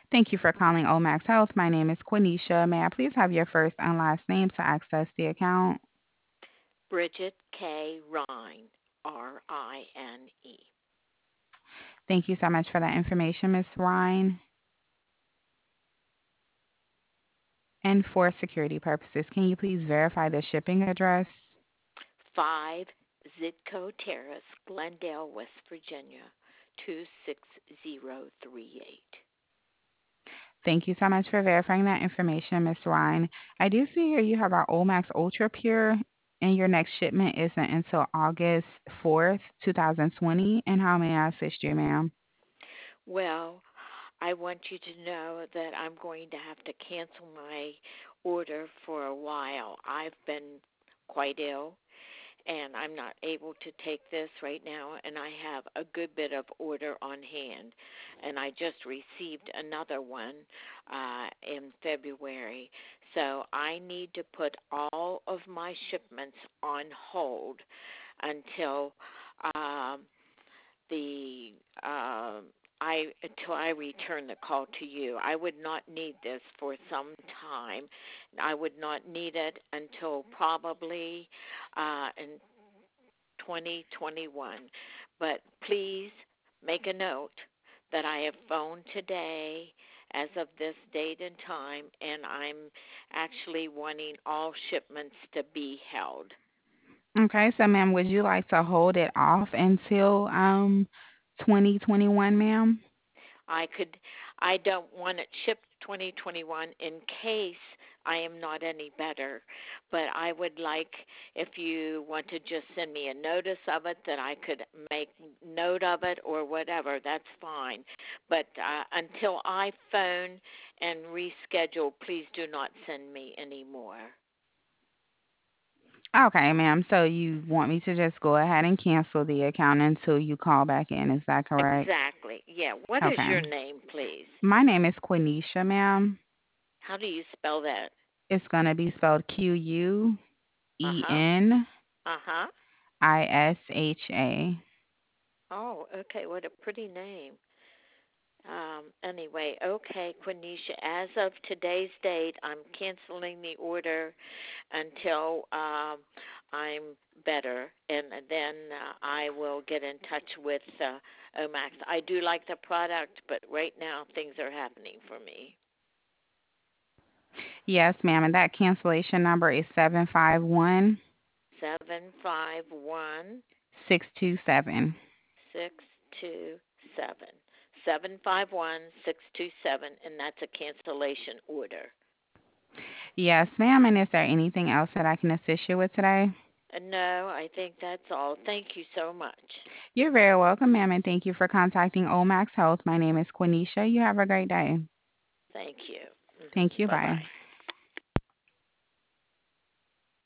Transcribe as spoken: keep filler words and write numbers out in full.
Thank you for calling Omax Health. My name is Quenisha. May I please have your first and last name to access the account? Bridget K. Rhine, R I N E. Thank you so much for that information, Miss Ryan. And for security purposes, can you please verify the shipping address? five Zitco Terrace, Glendale, West Virginia, two six zero three eight. Thank you so much for verifying that information, Miss Ryan. I do see here you have our Omax Ultra Pure, and your next shipment isn't until August fourth, twenty twenty. And how may I assist you, ma'am? Well, I want you to know that I'm going to have to cancel my order for a while. I've been quite ill and I'm not able to take this right now, and I have a good bit of order on hand. And I just received another one uh, in February. So I need to put all of my shipments on hold until um, the uh, I until I return the call to you. I would not need this for some time. I would not need it until probably uh, in twenty twenty-one. But please make a note that I have phoned today as of this date and time, and I'm actually wanting all shipments to be held. Okay, so ma'am, would you like to hold it off until um twenty twenty-one, ma'am? I could I don't want it shipped twenty twenty-one in case I am not any better, but I would like if you want to just send me a notice of it that I could make note of it or whatever, that's fine. But uh, until I phone and reschedule, please do not send me any more. Okay, ma'am. So you want me to just go ahead and cancel the account until you call back in, is that correct? Exactly. Yeah. What is Okay. your name, please? My name is Quenisha, ma'am. How do you spell that? It's gonna be spelled Q U Uh E huh. N Uh huh. I S H A. Oh, okay. What a pretty name. Um, anyway, okay, Quenisha, as of today's date, I'm canceling the order until um, I'm better, and then uh, I will get in touch with uh, Omax. I do like the product, but right now things are happening for me. Yes, ma'am. And that cancellation number is seven five one Seven five one six two seven. six two seven. Seven five one six two seven, and that's a cancellation order. Yes, ma'am. And is there anything else that I can assist you with today? Uh, No, I think that's all. Thank you so much. You're very welcome, ma'am, and thank you for contacting Omax Health. My name is Quenisha. You have a great day. Thank you. Thank Hmm. you. Bye Bye. bye.